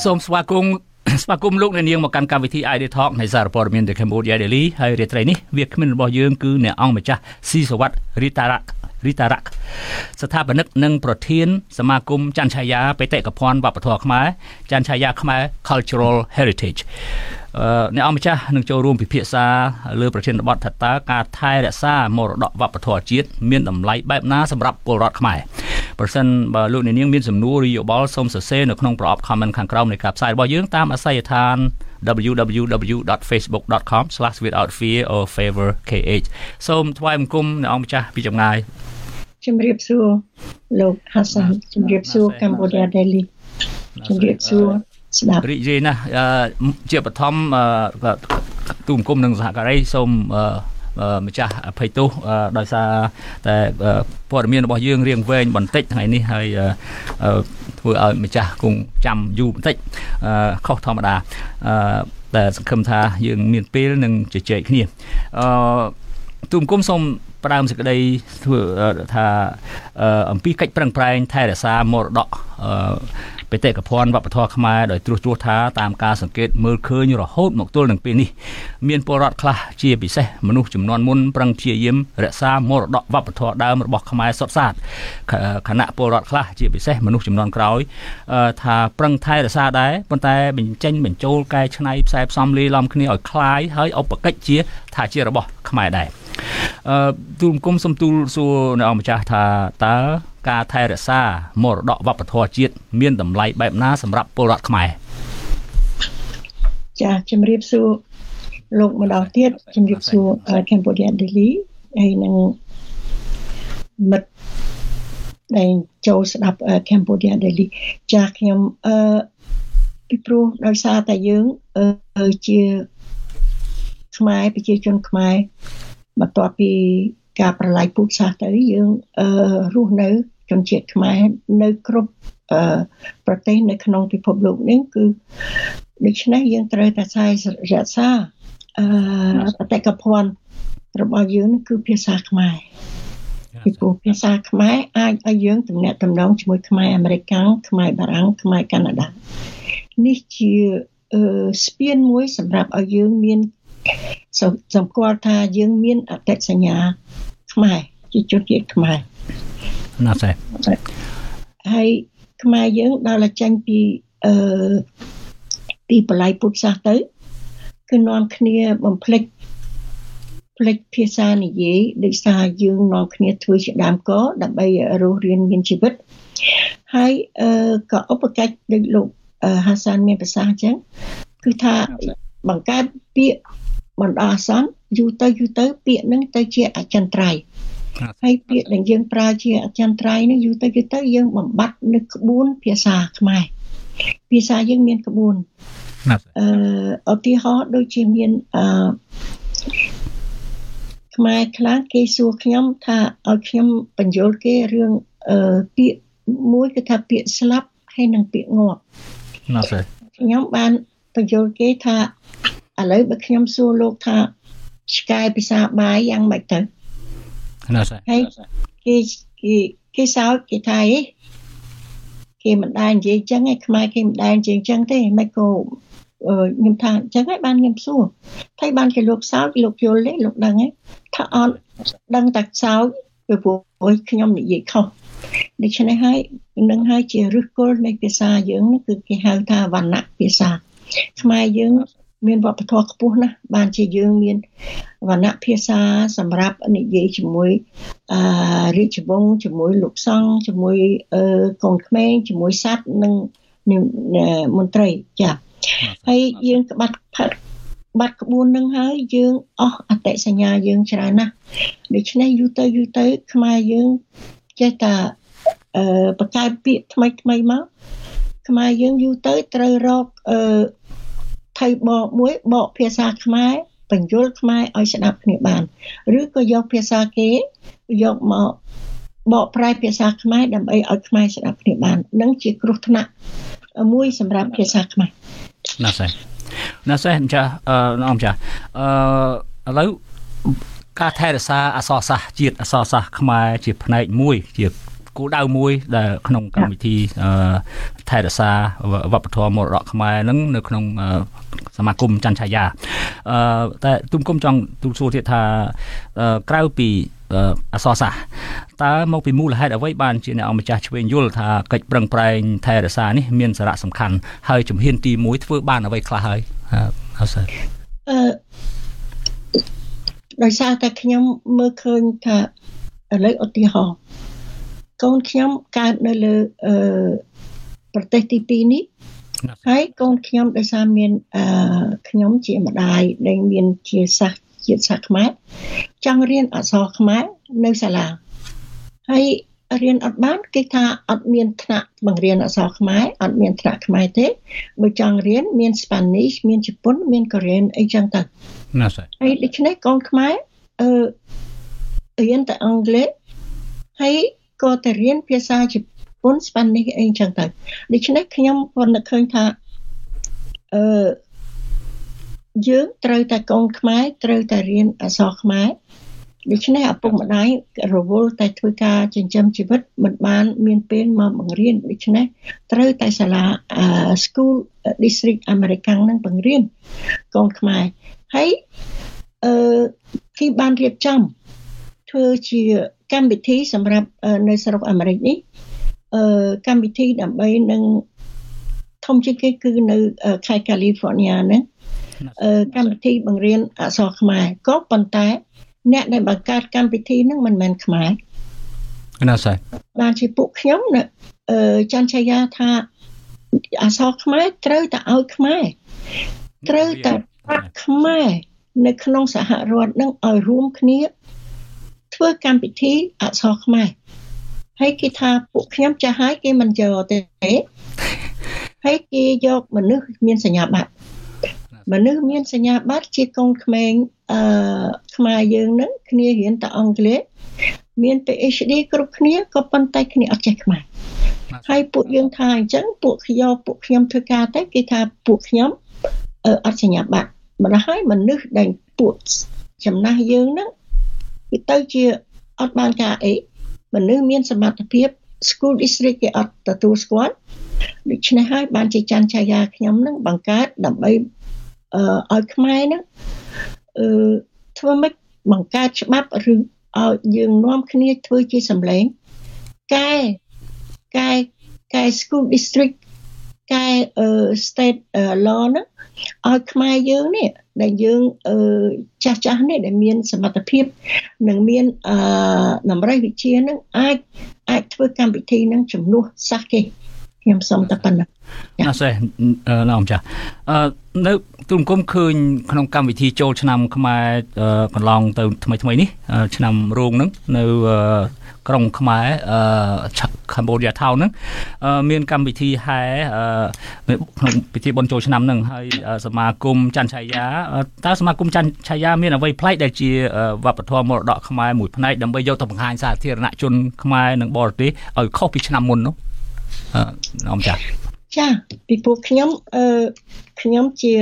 សូមស្វាគមន៍លោកអ្នកនាងមកកាន់កម្មវិធី ID Talk នៃសារព័ត៌មាន The Cambodia Daily ហើយរាត្រីនេះវាគ្មិនរបស់យើងគឺអ្នកអង្គម្ចាស់ស៊ីសវត្តរីតារ៉ាក់ស្ថាបនិកនិងប្រធានសមាគមច័ន្ទឆាយាបេតិកភណ្ឌវប្បធម៌ខ្មែរច័ន្ទឆាយាខ្មែរ Cultural Heritage អ្នកអង្គម្ចាស់នឹងចូលរួមពិភាក្សាលើប្រធានបទថាតើការថែរក្សាមរតកវប្បធម៌ជាតិមានតម្លៃបែបណាសម្រាប់ពលរដ្ឋខ្មែរប្រសិនបើលោកអ្នកនាងមានសំណួរឬយោបល់សូមសរសេរនៅក្នុងប្រអប់ comment ខាងក្រោមនៃការផ្សាយរបស់យើងតាមអាស័យដ្ឋាន www.facebook.com/withoutfear-or-favor-kh សូមថ្វាយបង្គំអ្នកអង្គម្ចាស់ពីចម្ងាយជំរាបសួរលោកហាសានជំរាបសួរ Cambodia Daily ជំរាបសួរស្ដាប់រីករាយណាស់ជាបឋមទូមគុំនឹងសហការីសូមម្ចាស់អភ័យទោសដោយសារតែព័ត៌មានរបស់យើងរៀងវែងបន្តិចថ្ងៃនេះហើយធ្វើឲ្យម្ចាស់គង់ចាំយូរបន្តិចខុសធម្មតាតែសង្ឃឹមថាយើងមានពេលនឹងជជែកគ្នាទូមគុំសូមផ្ដើមសេចក្តីធ្វើថាអំពីកិច្ចប្រឹងប្រែងថែរក្សាមរតកបេតិកភណ្ឌវប្បធម៌ខ្មែរដោយត្រួសថាតាមការសង្កេតមើលឃើញរហូតមកទល់នឹងពេលនេះមានពលរដ្ឋខ្លះជាពិសេសមនុស្សចំនួនមុនប្រឹងព្យាយាមរក្សាមរតកវប្បធម៌ដើមរបស់ខ្មែរសុទ្ធសាធខណៈពលរដ្ឋខ្លះជាពិសេសមនុស្សចំនួនក្រោយថាប្រឹងថែរក្សាដែរប៉ុន្តែបញ្ចេញបញ្ចូលកែច្នៃផ្សាយផ្សំលាយឡំគ្នាឲ្យคล้ายហើយឧបកិច្ចថាជារបស់ខ្មែរដែរទូមគុំសំទូលសួរនៅអង្គម្ចាស់ថាតើការថែរក្សាមរតកវប្បធម៌ជាតិមានតម្លៃបែបណាសម្រាប់ពលរដ្ឋខ្មែរចាជំរាបសួរលោកម្ដងទៀតជំរាបសួរ Cambodia Daily ហើយនឹងមិត្តដែលចូលស្ដាប់ Cambodia Daily ចាខ្ញុំពីព្រោះដោយសារតែយើងជាខ្មែរប្រជាជនខ្មែរបន្ទាប់ពីការប្រឡ័យពូជសាសន៍ទៅយើងរស់នៅជនជាតិខ្មែរនៅគ្រប់ប្រទេសនៅក្នុងពិភពលោកនេះគឺដូច្នេះយើងត្រូវតែរក្សាបេតិកភណ្ឌរបស់យើងគឺភាសាខ្មែរពីព្រោះភាសាខ្មែរអាចឲ្យយើងទំនាក់ទំនងជាមួយខ្មែរអាមេរិកខ្មែរបារាំងខ្មែរកាណាដានេះជាស្ពានមួយសម្រាប់ឲ្យយើងមានសម្គាល់ថាយើងមានអត្តសញ្ញាណខ្មែរជាជនជាតិខ្មែរណាស់ទេហើយខ្មែរយើងដល់តែចេញពីទីបល័យពុទ្ធសាសន៍ទៅគឺនាំគ្នាបំភ្លេចភាសានិយាយដោយសារយើងនាំគ្នាធ្វើជាដើមកដើម្បីរស់រានមានជីវិតហើយក៏ឧបកិច្ចដូចលោកហាសានមានប្រសាសន៍អញ្ចឹងគឺថាបង្កើតពាក្យបណ្ដោះអាសន្នយូរទៅពាក្យហ្នឹងទៅជាអចិន្ត្រៃយ៍ហើយពាក្យដែលយើងប្រើជាអចិន្ត្រៃយ៍នេះយូរទៅយើងបំបត្តិនៅក្បួនភាសាខ្មែរភាសាយើងមានក្បួនឧទាហរណ៍ដូចជាមានខ្មែរខ្លះគេសួរខ្ញុំថាឲ្យខ្ញុំបញ្យល់គេរឿងពាក្យមួយគឺថាពាក្យស្លាប់ហើយនិងពាក្យងាប់ណាស់ទេខ្ញុំបានបញ្យល់គេថាឥឡូវបើខ្ញុំសួរលោកថាឆ្កែភាសាបាយយ៉ាងម៉េចទៅណាស់ទេហើយគេសោកគេថាគេមិនដែរនិយាយចឹងឯងខ្មែរគេមិនដែរនិយាយចឹងទេមិនក៏ខ្ញុំថាចឹងហើយបានខ្ញុំសួរហើយបានគេលោកសោកលោកយល់ទេលោកដឹងទេថាអត់ដឹងតែសោកពីព្រោះខ្ញុំនិយាយខុសដូច្នេះហើយនឹងហើយជាឫសគល់នៃភាសាយើងនោះគឺគេហៅថាវណ្ណៈភាសាខ្មែរយើងមានវប្បធម៌ខ្ពស់ណាស់បានជាយើងមានវណ្ណៈភាសាសម្រាប់និយាយជាមួយរាជវង្សជាមួយលោកសង្ឃជាមួយកូនក្មេងជាមួយសត្វនិងមន្ត្រីចាហើយយើងក្បាត់ក្បួននឹងហើយយើងអស់អត្តសញ្ញាណយើងច្រើនណាស់ដូច្នេះយូរទៅខ្មែរយើងចេះតែបង្កើតពាក្យថ្មីមកខ្មែរយើងយូរទៅត្រូវរកថៃបកភាសាខ្មែរបញ្យល់ខ្មែរឲ្យស្ដាប់គ្នាបានឬក៏យកភាសាគេយកមកបកប្រែភាសាខ្មែរដើម្បីឲ្យខ្មែរស្ដាប់គ្នាបាននឹងជាគ្រោះថ្នាក់មួយសម្រាប់ភាសាខ្មែរណាស់ទេម្ចាស់ម្ចាស់ឥឡូវការថែរក្សាអក្សរសាស្ត្រជាតិអក្សរសាស្ត្រខ្មែរជាផ្នែកមួយជាគោលដៅមួយដែលក្នុងកម្មវិធីថែរក្សាវប្បធម៌មរតកខ្មែរហ្នឹងនៅក្នុងសមាគមច័ន្ទឆាយាតែទុំគុំចង់ទូលសួរទៀតថាក្រៅពីអក្សរសាស្ត្រតើមកពីមូលហេតុអ្វីបានជាអ្នកអង្គម្ចាស់ឆ្វេងយល់ថាកិច្ចប្រឹងប្រែងថែរក្សានេះមានសារៈសំខាន់ហើយជំហានទី1ធ្វើបានអ្វីខ្លះហើយអសដោយសារតែខ្ញុំមើលឃើញថាឥឡូវឧទាហរណ៍កូនខ្ញុំកើតនៅលើប្រទេសទី2នេះហើយកូនខ្ញុំដោយសារមានខ្ញុំជាម្ដាយដែលមានជាសាសជាតិសាសខ្មែរចង់រៀនអក្សរខ្មែរនៅសាលាហើយរៀនអត់បានគេថាអត់មានថ្នាក់បង្រៀនអក្សរខ្មែរអត់មានថ្នាក់ខ្មែរទេបើចង់រៀនមាន Spanish មានជប៉ុនមានកូរ៉េអីចឹងទៅណាស់ហើយដូច្នេះកូនខ្មែររៀនតែអង់គ្លេសហើយក៏ទៅរៀនភាសាជប៉ុន Spanish អីចឹងទៅដូច្នេះខ្ញុំក៏នឹកឃើញថាយើងត្រូវតែកូនខ្មែរត្រូវតែរៀនអក្សរខ្មែរដូច្នេះឪពុកម្ដាយរវល់តែធ្វើការចិញ្ចឹមជីវិតមិនបានមានពេលមកបង្រៀនដូច្នេះត្រូវតែសាលា School District American នឹងបង្រៀនកូនខ្មែរហើយគេបានរៀបចំធ្វើជាកម្មវិធីសម្រាប់នៅស្រុកអាមេរិកនេះកម្មវិធីដើម្បីនឹងធំជាងគេគឺនៅខេត្ត California ហ្នឹងកម្មវិធីបង្រៀនអក្សរខ្មែរក៏ប៉ុន្តែអ្នកដែលបង្កើតកម្មវិធីហ្នឹងមិនមែនខ្មែរណាស់ហើយបានជាពួកខ្ញុំច័ន្ទឆាយាថាអក្សរខ្មែរត្រូវតែឲ្យខ្មែរត្រូវតែប្រាក់ខ្មែរនៅក្នុងសហរដ្ឋនឹងឲ្យរួមគ្នាធ្វើកម្មវិធីអក្សរខ្មែរហើយគេថាពួកខ្ញុំចាស់ហើយគេមិនយកទេហើយគេយកមនុស្សមានសញ្ញាបត្រមនុស្សមានសញ្ញាបត្រជាកូនក្មេងខ្មែរយើងនឹងគ្នារៀនតែអង់គ្លេសមាន PhD គ្រប់គ្នាក៏ប៉ុន្តែគ្នាអត់ចេះខ្មែរហើយពួកយើងថាអញ្ចឹងពួកខ្ញុំធ្វើការតែគេថាពួកខ្ញុំអត់សញ្ញាបត្រម្ល៉េះហើយមនុស្សដែលពួកចំណាស់យើងនឹងវាទៅជាអត់បានការអីមនុស្សមានសមត្ថភាព School District គេអត់ទទួលស្គាល់ដូច្នេះហើយបានជាច័ន្ទឆាយាខ្ញុំនឹងបង្កើតដើម្បីឲ្យខ្មែរហ្នឹងធ្វើម៉េចបង្កើតច្បាប់ឬឲ្យយើងនាំគ្នាធ្វើជាសម្លេងកែ School District កែ State Law ហ្នឹងឲ្យខ្មែរយើងនេះដែលយើងចាស់នេះដែលមានសមត្ថភាពនិងមានតម្រៃវិជ្ជាហ្នឹងអាចធ្វើកម្មវិធីហ្នឹងជំនួសសាសគេខ្ញុំសូមតែប៉ុណ្ណឹងអរលោកម្ចាស់នៅទូមគុំឃើញក្នុងកម្មវិធីចូលឆ្នាំខ្មែរកន្លងទៅថ្មីនេះឆ្នាំរោងហ្នឹងនៅក្រុងខ្មែរCambodia Town ហ្នឹងមានកម្មវិធីហែក្នុងពិធីបុណ្យចូលឆ្នាំហ្នឹងហើយសមាគមច័ន្ទឆាយាតើសមាគមច័ន្ទឆាយាមានអ្វីប្លែកដែលជាវប្បធម៌មរតកខ្មែរមួយផ្នែកដើម្បីយកទៅបង្ហាញសាធារណជនខ្មែរនិងបរទេសឲ្យខុសពីឆ្នាំមុននោះអមចាចាពីពួកខ្ញុំជា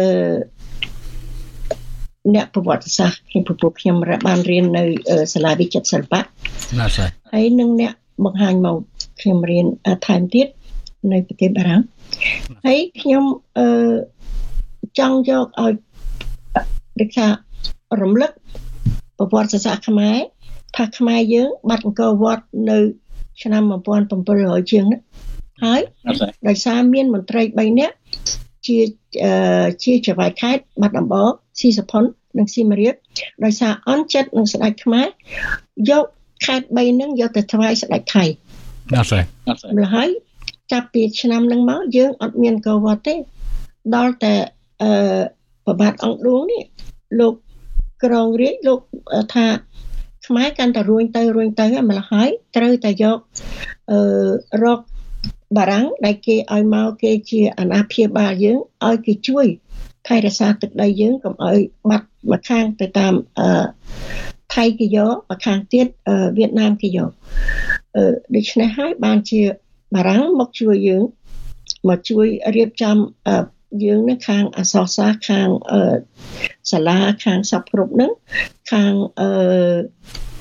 អ្នកប្រវត្តិសាស្ត្រខ្ញុំបានរៀននៅសាលាវិចិត្រសិល្បៈណាស់ហើយនឹងអ្នកបង្ហាញមកខ្ញុំរៀនថែមទៀតនៅប្រទេសបារាំងហើយខ្ញុំចង់យកឲ្យដូចថារំលឹកប្រវត្តិសាស្ត្រខ្មែរថាខ្មែរយើងបាត់អង្គរវត្តនៅឆ្នាំ1700ជាងហ្នឹងហើយដោយសារមានមន្ត្រី3នាក់ជាចៅហ្វាយខេត្តបាត់ដំបងស៊ីសុផុននិងស៊ីមរៀបដោយសារអន់ចិត្តនឹងស្ដេចខ្មែរយកខេត្ត3ហ្នឹងយកទៅថ្វាយស្ដេចថៃណាស់ហើយចាប់ពីឆ្នាំហ្នឹងមកយើងអត់មានអង្គរវត្តទេដល់តែប្របាទអង្គឌួងនេះលោកក្រងរាជលោកថាខ្មែរកាន់តែរួញទៅម្ល៉េះហើយត្រូវតែយករកបារាំងដែលគេឲ្យមកគេជាអាណាព្យាបាលយើងឲ្យគេជួយថែរក្សាទឹកដីយើងកុំឲ្យបាត់មកខាងទៅតាមថៃគេយកមកខាងទៀតវៀតណាមគេយកដូច្នេះហើយបានជាបារាំងមកជួយយើងមកជួយរៀបចំយើងនៅខាងអក្សរសាស្ត្រខាងសាលាខាងសពគ្រប់ហ្នឹងខាង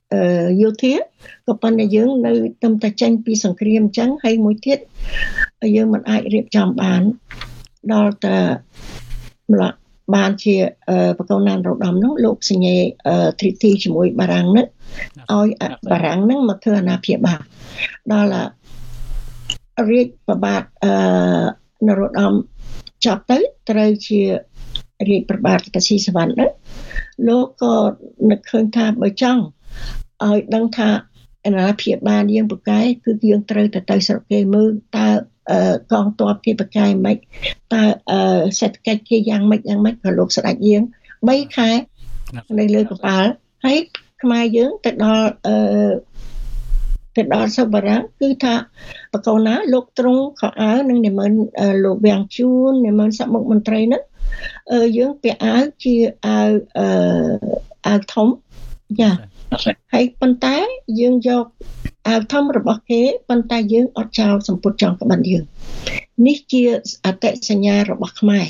យោធាក៏ប៉ុន្តែយើងនៅទំតែចេញពីសង្គ្រាមអញ្ចឹងហើយមួយទៀតយើងមិនអាចរៀបចំបានដល់តែបានជាបកូនណានរោត្តមនោះលោកសញ្ញេទ្រីទីជាមួយបារាំងនោះឲ្យបារាំងនឹងមកធ្វើអាណាព្យាបាលដល់រាជប្របាទនរោត្តមចាប់ទៅត្រូវជារាជប្របាទកស៊ីសវណ្ណនោះលោកក៏នឹកឃើញថាបើចង់ឲ្យដឹងថាអាណាព្យាបាលយើងពូកែគឺយើងត្រូវទៅស្រុកគេមើលតើកងទ័ពគេបកកាយមិនតើសេដ្ឋកិច្ចគេយ៉ាងម៉េចក៏លោកស្ដេចយើង3ខែនៅលើកប៉ាល់ហើយខ្មែរយើងទៅដល់សុបារៈគឺថាបកូនណាលោកទ្រង់ខោអាវនឹងនិមន្តលោកវាំងជួននិមន្តសមុខមន្ត្រីហ្នឹងយើងពាក់អាវជាអាវធំចាហើយប៉ុន្តែយើងយកអាវធំរបស់គេប៉ុន្តែយើងអត់ចោលសម្ពុតចងក្បិនយើងនេះជាអត្តសញ្ញាណរបស់ខ្មែរ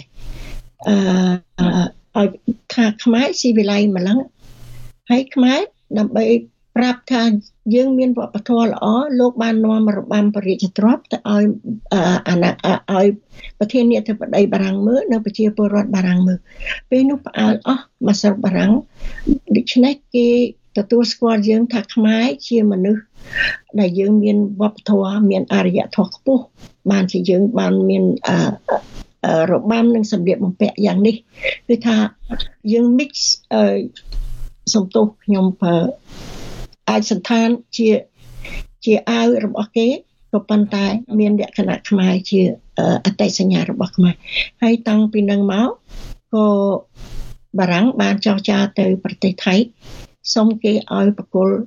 ឲ្យថាខ្មែរស៊ីវិល័យម្លឹងហើយខ្មែរដើម្បីប្រាប់ថាយើងមានវប្បធម៌ល្អលោកបាននាំរបាំព្រះរាជទ្រព្យទៅឲ្យឲ្យប្រធានាធិបតីបារាំងមើលនៅប្រជាពលរដ្ឋបារាំងមើលពេលនោះផ្អើលអស់មកស្រុកបារាំងដូច្នេះគេទទួលស្គាល់យើងថាខ្មែរជាមនុស្សដែលយើងមានវប្បធម៌មានអរិយធម៌ខ្ពស់បានជាយើងបានមានរបាំនិងសម្លៀកបំពាក់យ៉ាងនេះគឺថាយើង mix សំទោសខ្ញុំអាចសន្តានជាអាវរបស់គេក៏ប៉ុន្តែមានលក្ខណៈខ្មែរជាអត្តសញ្ញាណរបស់ខ្មែរហើយតាំងពីនឹងមកក៏បារាំងបានចោទចារទៅប្រទេសថៃសុំគេឲ្យបកគល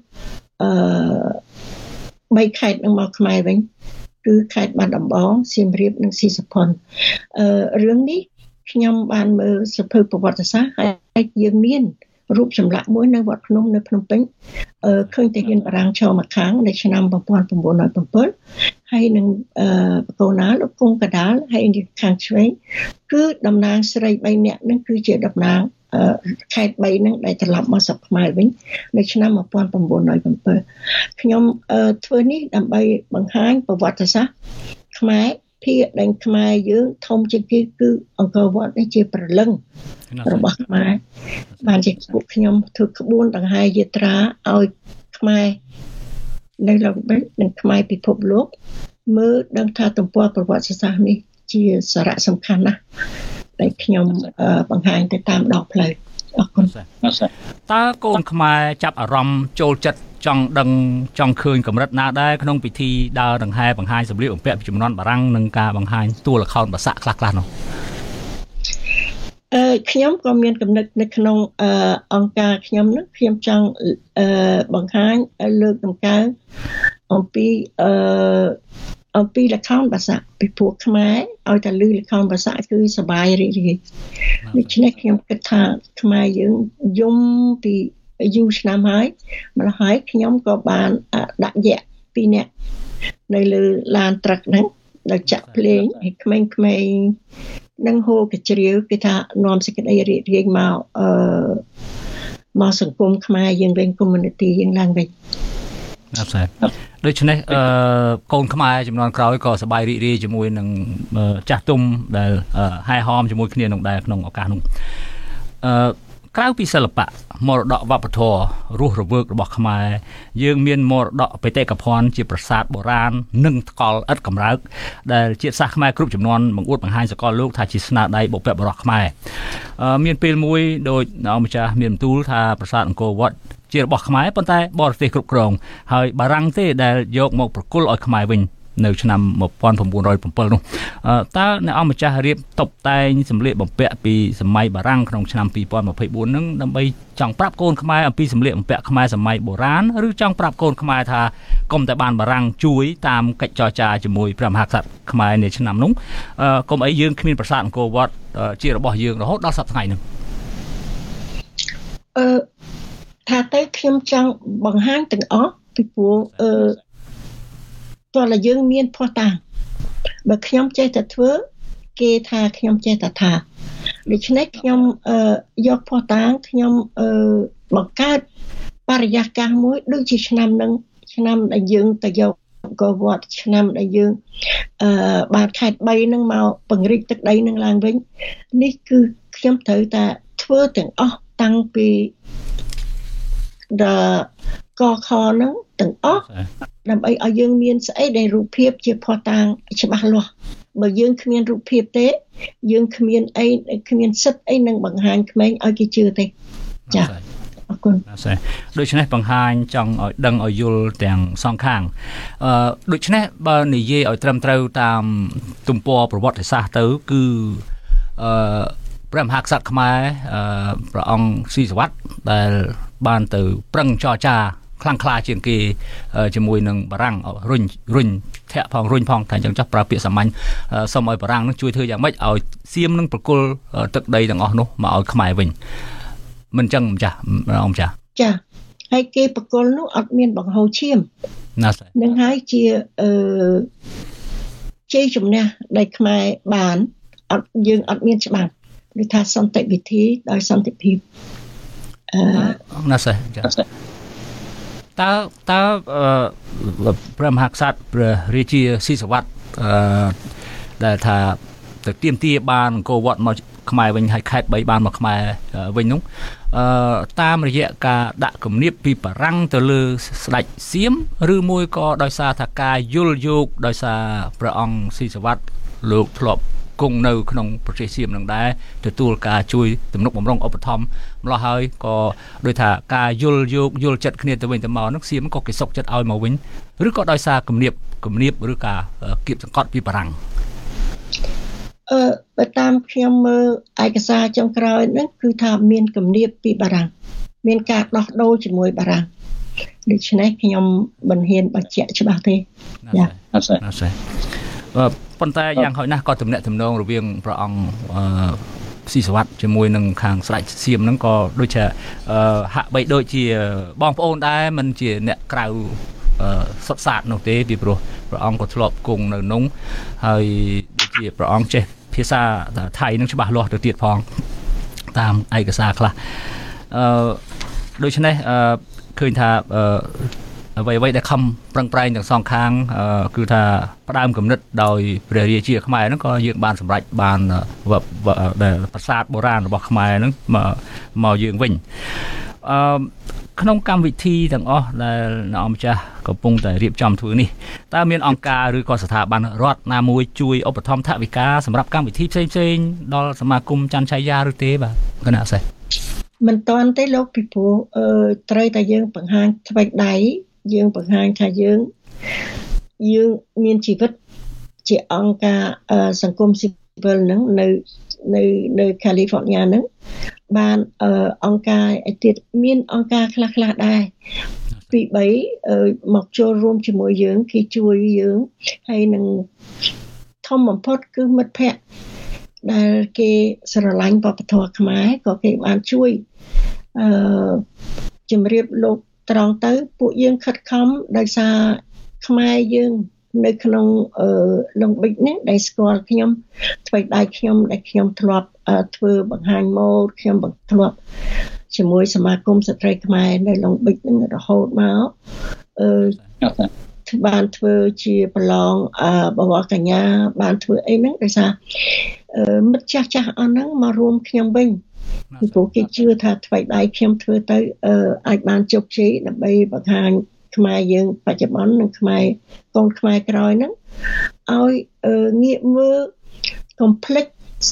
3ខេត្តនឹងមកខ្មែរវិញគឺខេត្តបាត់ដំបងសៀមរាបនិងស៊ីសុផុនរឿងនេះខ្ញុំបានមើលសភៅប្រវត្តិសាស្ត្រហើយយើងមានរូបចម្លាក់មួយនៅវត្តភ្នំនៅភ្នំពេញឃើញតែហ៊ានបារាំងចូលមកខាងនៅឆ្នាំ1907ហើយនឹងបកូនណាលោកគង់កដាលហើយខាងឆ្វេងគឺតំណាងស្រី3នាក់នឹងគឺជាតំណាងខេត្ត3នឹងដែលត្រឡប់មកស្រុកខ្មែរវិញនៅឆ្នាំ1907ខ្ញុំធ្វើនេះដើម្បីបង្ហាញប្រវត្តិសាស្ត្រខ្មែរភាគដែលខ្មែរយើងធំជាងគេគឺអង្គរវត្តនេះជាប្រលឹងរបស់ខ្មែរបានជាពួកខ្ញុំធ្វើក្បួនដង្ហែយាត្រាឲ្យខ្មែរនៅលើនិងខ្មែរពិភពលោកមើលដឹងថាទំព័រប្រវត្តិសាស្ត្រនេះជាសារៈសំខាន់ណាស់ដែលខ្ញុំបង្ហាញទៅតាមដងផ្លូវអរគុណតើកូនខ្មែរចាប់អារម្មណ៍ចូលចិត្តចង់ដឹងចង់ឃើញកម្រិតណាដែរក្នុងពិធីដើរដង្ហែបង្ហាញសម្លៀកបំពាក់ពីជំនាន់បារាំងនិងការបង្ហាញតួល្ខោនបាសាក់ខ្លះនោះខ្ញុំក៏មានគំនិតនៅក្នុងអង្គការខ្ញុំនឹងខ្ញុំចង់បង្ហាញលើកតម្កើងអំពីល្ខោនបាសាក់ពីពួកខ្មែរឲ្យតែលឺល្ខោនបាសាក់គឺសប្បាយរីករាយដូច្នេះខ្ញុំគិតថាខ្មែរយើងយំពីយូរឆ្នាំហើយម្ល៉េះហើយខ្ញុំក៏បានដាក់យក្ស2នាក់នៅលើឡានត្រុកហ្នឹងដល់ចាក់ភ្លេងឲ្យក្មេងៗនឹងហូរកជ្រៀវគេថានាំសេចក្តីរីករាយមកសង្គមខ្មែរយើងវិញ community យើងឡើងវិញអត់ទេដូច្នេះកូនខ្មែរចំនួនក្រោយក៏សប្បាយរីករាយជាមួយនឹងចាស់ទុំដែលហែហមជាមួយគ្នានឹងដែរក្នុងឱកាសនោះក្រៅពីសិល្បៈមរតកវប្បធម៌រស់រវើករបស់ខ្មែរយើងមានមរតកបេតិកភណ្ឌជាប្រាសាទបុរាណនិងថ្កល់ឥដ្ឋកម្រើកដែលជាតិសាសន៍ខ្មែរគ្រប់ចំនួនបង្អួតបង្ហាញសកលលោកថាជាស្នាដៃបុព្វបុរសខ្មែរមានពេលមួយដោយអង្គម្ចាស់មានបន្ទូលថាប្រាសាទអង្គរវត្តជារបស់ខ្មែរប៉ុន្តែបរទេសគ្រប់គ្រងហើយបារាំងទេដែលយកមកប្រគល់ឲ្យខ្មែរវិញនៅឆ្នាំ1907នោះតើអ្នកអង្គម្ចាស់រៀបតុបតែងសម្លៀកបំពាក់ពីសម័យបារាំងក្នុងឆ្នាំ2024ហ្នឹងដើម្បីចង់ប្រាប់កូនខ្មែរអំពីសម្លៀកបំពាក់ខ្មែរសម័យបុរាណឬចង់ប្រាប់កូនខ្មែរថាកុំតែបានបារាំងជួយតាមកិច្ចចរចាជាមួយព្រះមហាក្សត្រខ្មែរនៅឆ្នាំនោះកុំអីយើងគ្មានប្រាសាទអង្គរវត្តជារបស់យើងរហូតដល់សប្តាហ៍ថ្ងៃនេះថាទៅខ្ញុំចង់បង្ហាញទាំងអស់ពីព្រោះតើយើងមានភ័ស្តុតាងបើខ្ញុំចេះតែធ្វើគេថាខ្ញុំចេះតែថាដូច្នេះខ្ញុំយកភ័ស្តុតាងខ្ញុំបង្កើតបបរិយាកាសមួយដូចជាឆ្នាំដែលយើងទៅយកក៏វត្តឆ្នាំដែលយើងបានខេត្ត3នឹងមកពង្រីកទឹកដីនឹងឡើងវិញនេះគឺខ្ញុំត្រូវតែធ្វើទាំងអស់តាំងពីកខនឹងទាំងអស់ដើម្បីឲ្យយើងមានស្អីដែលរូបភាពជាភស្តុតាងច្បាស់លាស់បើយើងគ្មានរូបភាពទេយើងគ្មានសិទ្ធអីនឹងបង្ហាញក្មេងឲ្យគេជឿទេចាអរគុណដូច្នេះបង្ហាញចង់ឲ្យដឹងឲ្យយល់ទាំងសងខាងដូច្នេះបើនិយាយឲ្យត្រឹមត្រូវតាមទំព័រប្រវត្តិសាស្ត្រទៅគឺព្រះមហាក្សត្រខ្មែរព្រះអង្គស៊ីសវត្តដែលបានទៅប្រឹងចរចាខ្លាំងក្លាជាងគេជាមួយនឹងបារាំងរុញធាក់ផងរុញផងតែអញ្ចឹងចោះប្រើពាក្យសាមញ្ញសូមឲ្យបារាំងនឹងជួយធ្វើយ៉ាងម៉េចឲ្យសៀមនឹងប្រគល់ទឹកដីទាំងអស់នោះមកឲ្យខ្មែរវិញមិនអញ្ចឹងម្ចាស់អង្គចាហើយគេប្រគល់នោះអត់មានបង្ហូរឈាមនឹងហើយជាជ័យជំនះដែលខ្មែរបានយើងអត់មានច្បាប់ឬថាសន្តិវិធីដោយសន្តិភាពណាស់ចាតើព្រះមហាក្សត្រព្រះរាជាស៊ីសវត្តដែលថាទៅទាមទារបានអង្គរវត្តមកខ្មែរវិញហើយខេត្ត3បានមកខ្មែរវិញនោះតាមរយៈការដាក់គំនាបពីបារាំងទៅលើស្ដេចសៀមឬមួយក៏ដោយសារថាការយល់យោគដោយសារព្រះអង្គស៊ីសវត្តលោកធ្លាប់គង់នៅក្នុងប្រទេសសៀមនឹងដែរទទួលការជួយទំនុកបម្រុងឧបត្ថម្ភម្ល៉េះហើយក៏ដោយថាការយល់យោគយល់ចិត្តគ្នាទៅវិញទៅមកនោះសៀមក៏គេសុកចិត្តឲ្យមកវិញឬក៏ដោយសារគំនាបឬការគៀបសង្កត់ពីបារាំងបើតាមខ្ញុំមើលឯកសារចុងក្រោយហ្នឹងគឺថាមានគំនាបពីបារាំងមានការដោះដូរជាមួយបារាំងដូច្នេះខ្ញុំមិនហ៊ានបញ្ជាក់ច្បាស់ទេចាអត់ទេប៉ុន្តែយ៉ាងហោចណាស់ក៏ទំនាក់ទំនងរវាងព្រះអង្គស៊ីសវត្តជាមួយនឹងខាងស្ដេចសៀមហ្នឹងក៏ដូចជាហាក់បីដូចជាបងប្អូនដែរមិនជាអ្នកក្រៅសុទ្ធសាធនោះទេពីព្រោះព្រះអង្គក៏ធ្លាប់គង់នៅនោះហើយដូចជាព្រះអង្គចេះភាសាថៃនឹងច្បាស់លាស់ទៅទៀតផងតាមឯកសារខ្លះដូច្នេះឃើញថាអ្វីដែលខំប្រឹងប្រែងទាំងសងខាងគឺថាផ្ដើមគំនិតដោយព្រះរាជាខ្មែរហ្នឹងក៏យើងបានសម្រេចបានដែលប្រាសាទបុរាណរបស់ខ្មែរហ្នឹងមកយើងវិញក្នុងកម្មវិធីទាំងអស់ដែលអ្នកម្ចាស់កំពុងតែរៀបចំធ្វើនេះតើមានអង្គការឬក៏ស្ថាប័នរដ្ឋណាមួយជួយឧបត្ថម្ភថវិកាសម្រាប់កម្មវិធីផ្សេងដល់សមាគមច័ន្ទឆៃយ៉ាឬទេបាទគណៈសេះមិនតាន់ទេលោកពីព្រោះត្រូវតែយើងបង្ហាញថ្មីដៃយើងបង្ហាញថាយើងមានជីវិតជាអង្គការសង្គមស៊ីវិលហ្នឹងនៅ California ហ្នឹងបានអង្គការទៀតមានអង្គការខ្លះដែរពី3មកចូលរួមជាមួយយើងគេជួយយើងហើយនឹងធំបំផុតគឺមិត្តភ័ក្តិដែលគេស្រឡាញ់វប្បធម៌ខ្មែរក៏គេបានជួយជំរាបលោកត្រង់ទៅពួកយើងខិតខំដោយសារខ្មែរយើងនៅក្នុងលំបិចនេះដែលស្គាល់ខ្ញុំថ្មីដៃខ្ញុំដែលខ្ញុំធ្លាប់ធ្វើបង្ហាញម៉ូដខ្ញុំធ្លាប់ជាមួយសមាគមស្ត្រីខ្មែរនៅលំបិចនេះរហូតមកបានធ្វើជាប្រឡងបវរកញ្ញាបានធ្វើអីហ្នឹងដោយសារមិត្តចាស់អស់ហ្នឹងមករួមខ្ញុំវិញពីព្រោះគេជឿថាថ្មីដៃខ្ញុំធ្វើទៅអាចបានជោគជ័យដើម្បីបង្ហាញខ្មែរយើងបច្ចុប្បន្ននិងខ្មែរកូនខ្មែរក្រោយហ្នឹងឲ្យងាកមើល complex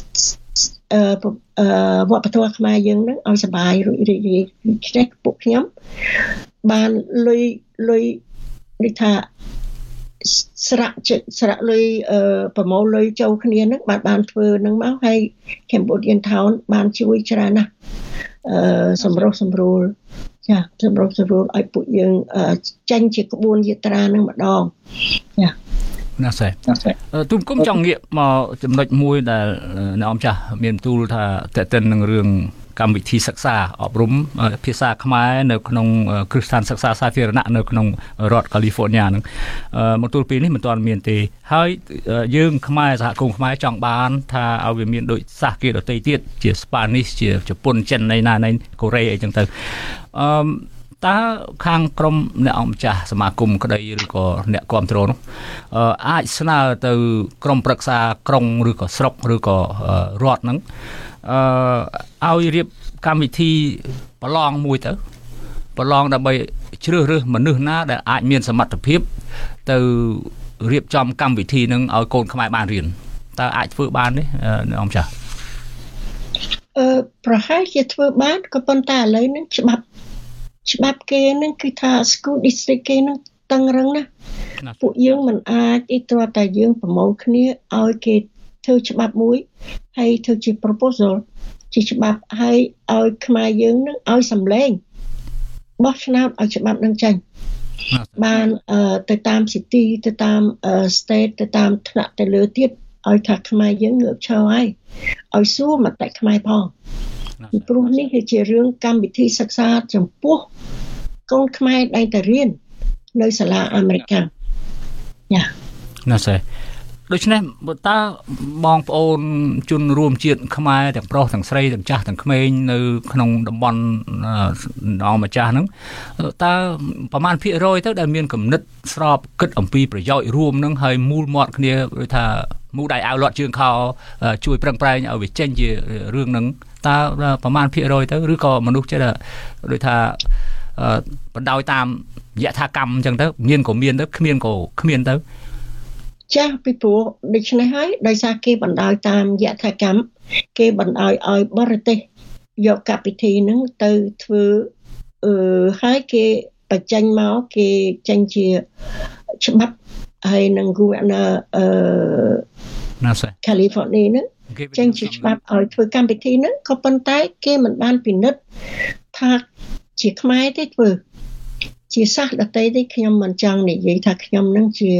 វប្បធម៌ខ្មែរយើងហ្នឹងឲ្យសប្បាយរីករាយឆ្នេះពួកខ្ញុំបានលុយដូចថាស្រៈលុយប្រមូលលុយចូលគ្នាហ្នឹងបានធ្វើហ្នឹងមកហើយ Cambodian Town បានជួយច្រើនណាស់សម្រុះសម្រួលចាសម្រុះសម្រួលឲ្យពួកយើងចេញជាក្បួនយាត្រានឹងម្ដងចាណាស់សេទូមគុំចង់ងាកមកចំណុចមួយដែលអ្នកអមចាស់មានទូលថាតេតិននឹងរឿងកម្មវិធីសិក្សាអប់រំភាសាខ្មែរនៅក្នុងគ្រឹះស្ថានសិក្សាសាធារណៈនៅក្នុងរដ្ឋ California ហ្នឹងមកទល់ពេលនេះមិនទាន់មានទេហើយយើងខ្មែរសហគមន៍ខ្មែរចង់បានថាឲ្យវាមានដូចសាសគេដទៃទៀតជា Spanish ជាជប៉ុនចិនណៃណាណៃកូរ៉េអីចឹងទៅតើខាងក្រុមអ្នកអង្គម្ចាស់សមាគមក្តីឬក៏អ្នកគ្រប់គ្រងនោះអាចស្នើទៅក្រុមប្រឹក្សាក្រុងឬក៏ស្រុកឬក៏រដ្ឋហ្នឹងឲ្យរៀបកម្មវិធីប្រឡងមួយទៅប្រឡងដើម្បីជ្រើសរើសមនុស្សណាដែលអាចមានសមត្ថភាពទៅរៀបចំកម្មវិធីហ្នឹងឲ្យកូនខ្មែរបានរៀនតើអាចធ្វើបានទេអ្នកអង្គម្ចាស់ប្រហែលជាធ្វើបានក៏ប៉ុន្តែឥឡូវហ្នឹងច្បាប់គេហ្នឹងគឺថា school district គេហ្នឹងតឹងរឹងណាពួកយើងមិនអាចទេគ្រាន់តែយើងប្រមូលគ្នាឲ្យគេធ្វើច្បាប់មួយហើយធ្វើជា proposal ជាច្បាប់ឲ្យខ្មែរយើងហ្នឹងឲ្យសម្លេងបោះឆ្នោតឲ្យច្បាប់នឹងចេញបានទៅតាម city ទៅតាម state ទៅតាមថ្នាក់ទៅលើទៀតឲ្យថាខ្មែរយើងងើបឈរឲ្យសួរមតិខ្មែរផងព្រោះនេះគឺជារឿងកម្មវិធីសិក្សាចំពោះកូនខ្មែរដែលទៅរៀននៅសាលាអាមេរិកណាស្អីដូច្នេះតើបងប្អូនជនរួមជាតិខ្មែរទាំងប្រុសទាំងស្រីទាំងចាស់ទាំងក្មេងនៅក្នុងតំបន់អង្គម្ចាស់ហ្នឹងតើប្រមាណភាគរយទៅដែលមានគំនិតស្របគិតអំពីប្រយោជន៍រួមហ្នឹងហើយមូលមាត់គ្នាដូចថាមូលដៃអាវលាត់ជើងខោជួយប្រឹងប្រែងឲ្យវាចេញជារឿងហ្នឹងតើប្រមាណភាគរយទៅឬក៏មនុស្សចេះដូចថាបណ្ដោយតាមយថាកម្មអញ្ចឹងទៅមានក៏មានទៅគ្មានក៏គ្មានទៅចាស់ពីព្រោះដូច្នេះហើយដោយសារគេបណ្ដោយតាមយថាកម្មគេបណ្ដោយឲ្យបរទេសយកកម្មវិធីហ្នឹងទៅធ្វើហើយគេបញ្ចេញមកគេចេញជាច្បាប់ហើយនឹង Governor California ហ្នឹងចេញជាច្បាប់ឲ្យធ្វើកម្មវិធីហ្នឹងក៏ប៉ុន្តែគេមិនបានពិនិត្យថាជាខ្មែរទេធ្វើជាសាសដតីទេខ្ញុំមិនចង់និយាយថាខ្ញុំហ្នឹងជា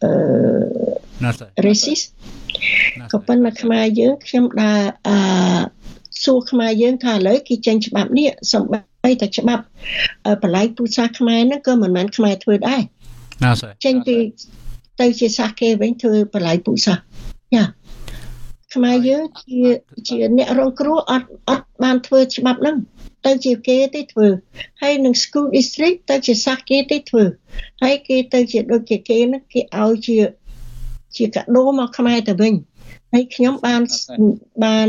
racist ក៏ប៉ុន្តែខ្មែរយើងខ្ញុំដែលសួរខ្មែរយើងថាឥឡូវគេចេញច្បាប់នេះសំបីតែច្បាប់បលែកពូជសាសខ្មែរហ្នឹងក៏មិនមែនខ្មែរធ្វើដែរចេញពីទៅជាសាសគេវិញធ្វើបលែកពូជសាសយ៉ាខ្មែរយើងជាអ្នករងគ្រោះអត់បានធ្វើច្បាប់ហ្នឹងទៅជាគេទេធ្វើហើយនឹង school district ទៅជាសាសគេទេធ្វើហើយគេទៅជាដូចជាគេហ្នឹងគេឲ្យជាកាដូមកខ្មែរទៅវិញហើយខ្ញុំបាន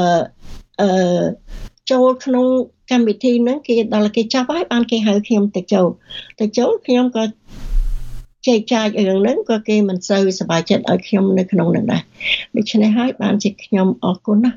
ចូលក្នុងកម្មវិធីហ្នឹងគេដល់គេចាប់ហើយបានគេហៅខ្ញុំទៅចូលខ្ញុំក៏ចែកចាយរឿងហ្នឹងក៏គេមិនសូវសប្បាយចិត្តឲ្យខ្ញុំនៅក្នុងហ្នឹងដែរដូច្នេះហើយបានជាខ្ញុំអរគុណណា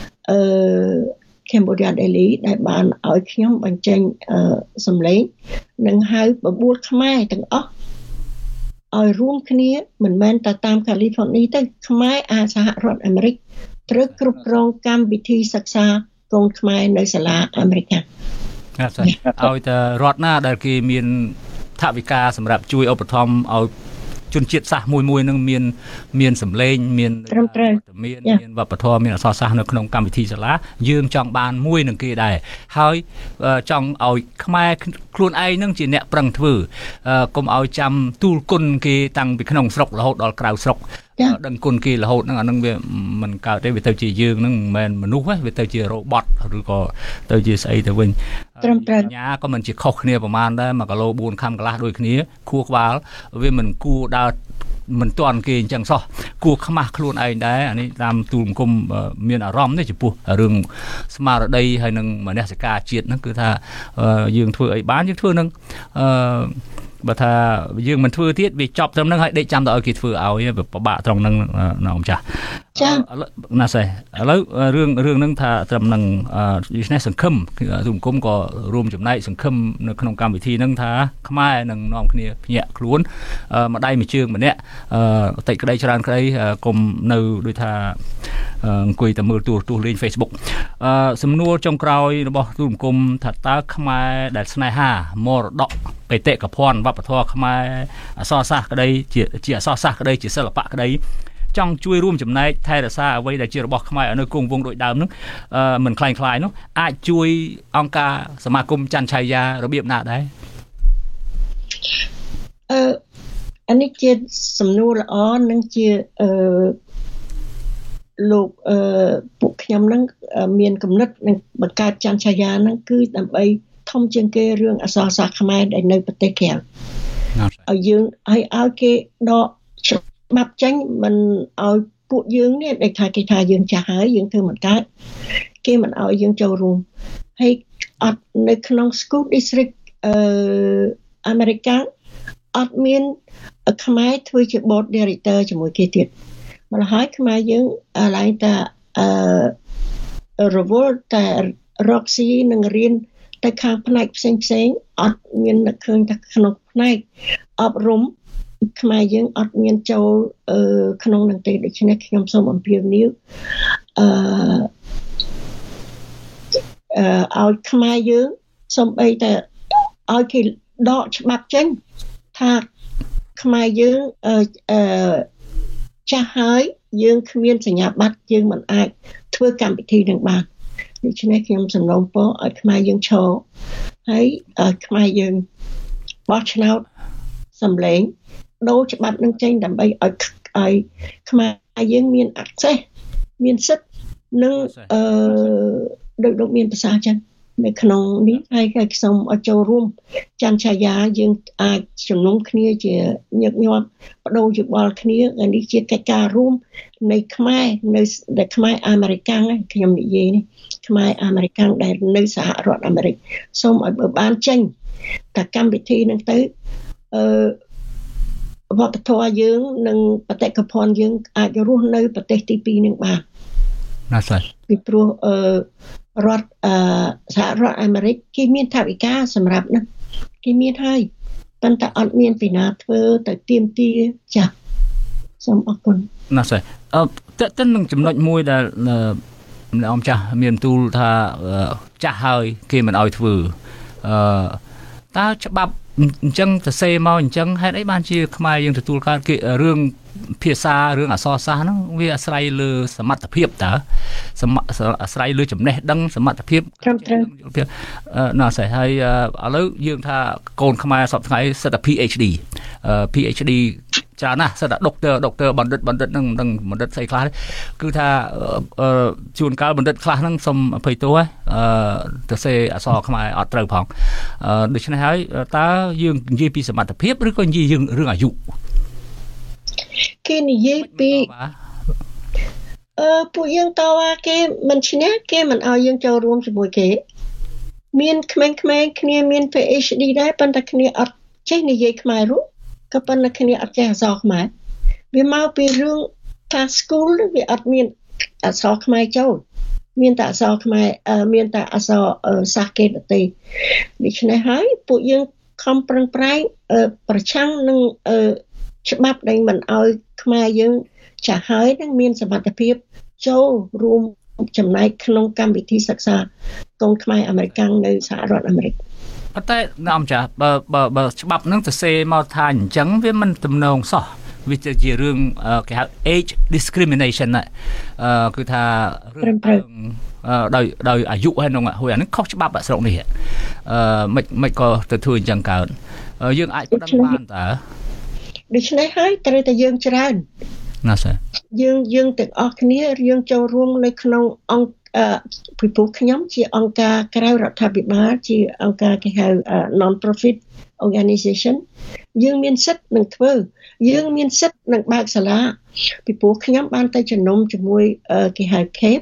Cambodia Daily ដែលបានឲ្យខ្ញុំបញ្ចេញសម្លេងនិងហៅបបួលខ្មែរទាំងអស់ឲ្យរួមគ្នាមិនមែនតែតាម California ទេខ្មែរសហរដ្ឋអាមេរិកត្រូវគ្រប់គ្រងកម្មវិធីសិក្សាកូនខ្មែរនៅសាលាអាមេរិកឲ្យតែរដ្ឋណាដែលគេមានថវិកាសម្រាប់ជួយឧបត្ថម្ភឲ្យជនជាតិសាសន៍មួយនឹងមានសម្លេងមានមានវប្បធម៌មានអក្សរសាស្ត្រនៅក្នុងកម្មវិធីសាលាយើងចង់បានមួយនឹងគេដែរហើយចង់ឲ្យខ្មែរខ្លួនឯងនឹងជាអ្នកប្រឹងធ្វើកុំឲ្យចាំទូលគុណគេតាំងពីក្នុងស្រុករហូតដល់ក្រៅស្រុកដឹងគុណគេរហូតហ្នឹងអានឹងវាមិនកើតទេវាទៅជាយើងហ្នឹងមិនមែនមនុស្សទេវាទៅជា robot ឬក៏ទៅជាស្អីទៅវិញបញ្ញាក៏មិនជាខុសគ្នាប្រហែលដែរ1គីឡូ4ខាំកន្លះដូចគ្នាខួរក្បាលវាមិនគួរដើរមិនទាន់គេអញ្ចឹងសោះគួរខ្មាស់ខ្លួនឯងដែរអានេះតាមទូលសង្គមមានអារម្មណ៍នេះចំពោះរឿងស្មារតីហើយនឹងមនសិការជាតិហ្នឹងគឺថាយើងធ្វើអីបានយើងធ្វើនឹងបើថាយើងមិនធ្វើទៀតវាចប់ត្រឹមហ្នឹងហើយដេកចាំតែឲ្យគេធ្វើឲ្យពិបាកត្រង់ហ្នឹងណាអ៊ំចាស់ចាណាសេឥឡូវរឿងហ្នឹងថាត្រឹមហ្នឹងដូច្នេះសង្ឃឹមសង្គមក៏រួមចំណែកសង្ឃឹមនៅក្នុងកម្មវិធីហ្នឹងថាខ្មែរនឹងនាំគ្នាភ្ញាក់ខ្លួនម្ដាយមួយជើងម្នាក់តិចក្តីច្រើនក្តីកុំនៅដូចថាអង្គុយតែមើលទូលេង Facebook សំណួរចុងក្រោយរបស់ទូសង្គមថាតើខ្មែរដែលស្នេហាមរតកបេតិកភណ្ឌវប្បធម៌ខ្មែរអក្សរសាស្ត្រក្តីជាអក្សរសាស្ត្រក្តីជាសិល្បៈក្តីចង់ជួយរួមចំណែកថែរក្សាអ្វីដែលជារបស់ខ្មែរឲ្យនៅគង់វង្សដូចដើមនោះមិនคล้ายៗនោះអាចជួយអង្គការសមាគមច័ន្ទឆៃយ៉ារបៀបណាដែរអានេះជាសំណួរល្អនិងជាលោកពួកខ្ញុំនឹងមានគំនិតនឹងបង្កើតច័ន្ទឆៃយ៉ានឹងគឺដើម្បីធំជាងគេរឿងអក្សរសាស្ត្រខ្មែរដែលនៅប្រទេសក្រៅឲ្យយើងឲ្យគេដកច្បាប់ចេញមិនឲ្យពួកយើងនេះដែលគេថាយើងចាស់ហើយយើងធ្វើមិនកើតគេមិនឲ្យយើងចូលរួមហើយអត់នៅក្នុង school district អាមេរិកអត់មានខ្មែរធ្វើជា board director ជាមួយគេទៀតម្ល៉េះហើយខ្មែរយើងឡើងតែរវល់តែរកស៊ីនឹងរៀនទៅខាងផ្នែកផ្សេងអត់មាននឹកឃើញតែក្នុងផ្នែកអប់រំខ្មែរយើងអត់មានចូលក្នុងនឹងទេដូច្នេះខ្ញុំសូមអំពាវនាវឲ្យខ្មែរយើងសូម្បីតែឲ្យគេដកច្បាប់ចេញថាខ្មែរយើងចាស់ហើយយើងគ្មានសញ្ញាបត្រយើងមិនអាចធ្វើកម្មវិធីនឹងបានដូច្នេះខ្ញុំសំណូមពរឲ្យខ្មែរយើងឈរហើយខ្មែរយើងបោះឆ្នោតសម្លេងដូរច្បាប់នឹងចេញដើម្បីឲ្យខ្មែរយើងមាន access មានសិទ្ធិនឹងដូចមានភាសាចឹងនៅក្នុងនេះហើយខ្ញុំឲ្យចូលរួមច័ន្ទឆាយាយើងអាចជំនុំគ្នាជាញឹកញាប់បដូរយោបល់គ្នានេះជាកិច្ចការរួមនៃខ្មែរនៅខ្មែរអាមេរិកខ្ញុំនិយាយនេះខ្មែរអាមេរិកដែលនៅសហរដ្ឋអាមេរិកសូមឲ្យបើបានចេញតែកម្មវិធីនឹងទៅវប្បធម៌យើងនិងបេតិកភណ្ឌយើងអាចរស់នៅប្រទេសទី2នឹងបានណាស់ហើយពីព្រោះរដ្ឋសហរដ្ឋអាមេរិកគេមានថវិកាសម្រាប់នោះគេមានហើយប៉ុន្តែអត់មានពីណាធ្វើទៅទៀមទាចា៎សូមអរគុណណាស់ហើយតើតើនឹងចំណុចមួយដែលអ្នកអមចាស់មានទូលថាចាស់ហើយគេមិនឲ្យធ្វើតើច្បាប់អញ្ចឹងទៅសេមកអញ្ចឹងហេតុអីបានជាខ្មែរយើងទទួលកើតគេរឿងភាសារឿងអក្សរសាស្ត្រហ្នឹងវាអាស្រ័យលើសមត្ថភាពតើអាស្រ័យលើចំណេះដឹងសមត្ថភាពត្រឹមត្រូវណាស់ហើយហើយឥឡូវយើងថាកូនខ្មែរសពថ្ងៃសិតតែ PhD ច្រើនណាស់សិតតែដុកទ័របណ្ឌិតនឹងបណ្ឌិតស្អីខ្លះគឺថាជួនកាលបណ្ឌិតខ្លះហ្នឹងសុំអភ័យទោសទៅសេអក្សរខ្មែរអត់ត្រូវផងដូច្នេះហើយតើយើងនិយាយពីសមត្ថភាពឬក៏និយាយរឿងអាយុគេនិយាយពីពួកយើងតវ៉ាគេមិនឈ្នះគេមិនឲ្យយើងចូលរួមជាមួយគេមានក្មេងៗគ្នាមាន PhD ដែរប៉ុន្តែគ្នាអត់ចេះនិយាយខ្មែររួចក៏ប៉ុន្តែគ្នាអត់ចេះអក្សរខ្មែរវាមកពីរឿងថា school វាអត់មានអក្សរខ្មែរចូលមានតែអក្សរខ្មែរមានតែអក្សរសាស្ត្រគេទេដូច្នេះហើយពួកយើងខំប្រឹងប្រែងប្រឆាំងនឹងច្បាប់ដែលមិនឲ្យខ្មែរយើងចាស់ហើយនឹងមានសមត្ថភាពចូលរួមចំណែកក្នុងកម្មវិធីសិក្សាកូនខ្មែរអាមេរិកនៅសហរដ្ឋអាមេរិកប៉ុន្តែណាមចាបើច្បាប់ហ្នឹងទៅសេមកថាអញ្ចឹងវាមិនទំនងសោះវាជារឿងគេហៅ age discrimination គឺថារឿងដោយអាយុហើយហ្នឹងហើយអានេះខុសច្បាប់ស្រុកនេះមិនក៏ទៅធ្វើអញ្ចឹងកើតយើងអាចប្តឹងបានតើដូច្នេះហើយត្រូវតែយើងច្រើនណាស់យើងទាំងអស់គ្នាយើងចូលរួមនៅក្នុងអង្គពីព្រោះខ្ញុំជាអង្គការក្រៅរដ្ឋាភិបាលជាអង្គការគេហៅ non profit organization យើងមានសិទ្ធិនឹងធ្វើយើងមានសិទ្ធិនឹងបើកសាលាពីព្រោះខ្ញុំបានទៅជំនុំជាមួយគេហៅ CAPE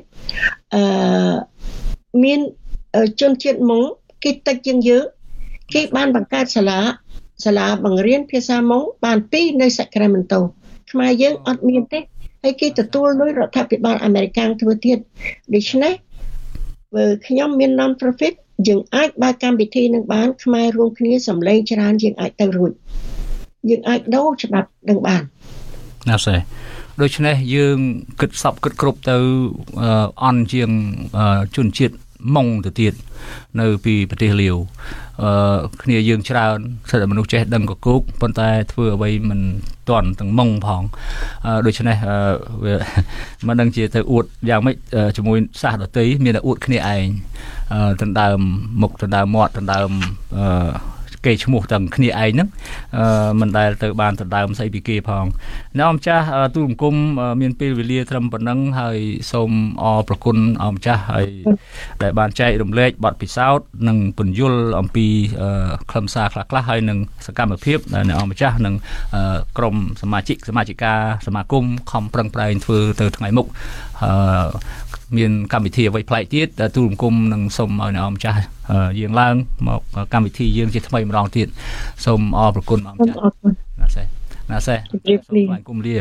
មានជនជាតិម៉ុងគេតិចជាងយើងគេបានបង្កើតសាលាបង្រៀនភាសាម៉ុងបាន2នៅ Sacramento ខ្មែរយើងអត់មានទេហើយគេទទួលលុយរដ្ឋាភិបាលអាមេរិកធ្វើទៀតដូច្នេះបើខ្ញុំមាន non profit យើងអាចបើកកម្មវិធីនឹងបានខ្មែររួមគ្នាសម្លេងច្រើនយើងអាចទៅរួចយើងអាចដូរច្បាប់នឹងបានណាស់ហើយដូច្នេះយើងគិតសពគិតគ្រប់ទៅអន់ជាងជនជាតិម៉ុងទៅទៀតនៅពីប្រទេសលាវគ្នាយើងច្រើនសិទ្ធិមនុស្សចេះដឹងកគោកប៉ុន្តែធ្វើអ្វីមិនទាន់ទាំងម៉ុងផងដូច្នេះវាមិនដឹងជាទៅអួតយ៉ាងម៉េចជាមួយសាសដទៃមានតែអួតគ្នាឯងដណ្ដើមមុខដណ្ដើមមាត់ដណ្ដើមគេឈ្មោះទាំងគ្នាឯងហ្នឹងមិនដែលទៅបានដណ្ដើមស្អីពីគេផងអ្នកម្ចាស់ទូលគុំមានពេលវេលាត្រឹមប៉ុណ្ណឹងហើយសូមអរប្រគុណអម្ចាស់ហើយដែលបានចែករំលែកបទពិសោធន៍និងពន្យល់អំពីខ្លឹមសារខ្លះៗហើយនឹងសកម្មភាពដែលអ្នកអម្ចាស់និងក្រុមសមាជិកាសមាគមខំប្រឹងប្រែងធ្វើទៅថ្ងៃមុខមានកម្មវិធីអ្វីប្លែកទៀតទូលគុំនឹងសូមឲ្យអ្នកអម្ចាស់យាងឡើងមកកម្មវិធីយើងជាថ្មីម្ដងទៀតសូមអរប្រគុណអម្ចាស់ណាសេសូមគុំលា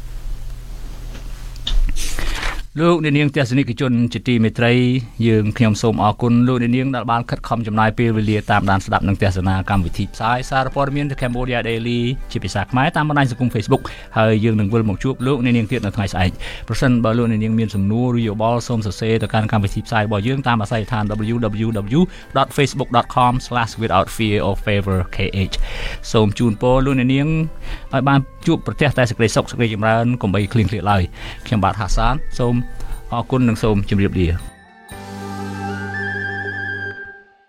លោកនាងទស្សនិកជនជាទីមេត្រីយើងខ្ញុំសូមអរគុណលោកនាងដែលបានខិតខំចំណាយពេលវេលាតាមដានស្ដាប់និងទស្សនាកម្មវិធីផ្សាយសារព័ត៌មាន The Cambodia Daily ជាភាសាខ្មែរតាមបណ្ដាញសង្គម Facebook ហើយយើងនឹងវិលមកជួបលោកនាងទៀតនៅថ្ងៃស្អែកប្រសិនបើលោកនាងមានសំណួរឬយោបល់សូមសរសេរទៅកាន់កម្មវិធីផ្សាយរបស់យើងតាមអាស័យដ្ឋាន www.facebook.com/withoutfearorfavorkh សូមជូនពរលោកនាងឲ្យបានជួបប្រទះតែសេចក្តីសុខសេចក្តីចម្រើនកុំបីឃ្លៀងឃ្លាតឡើយខ្ញុំបាទហាសានសូមអរគុណនិងសូមជម្រាបលា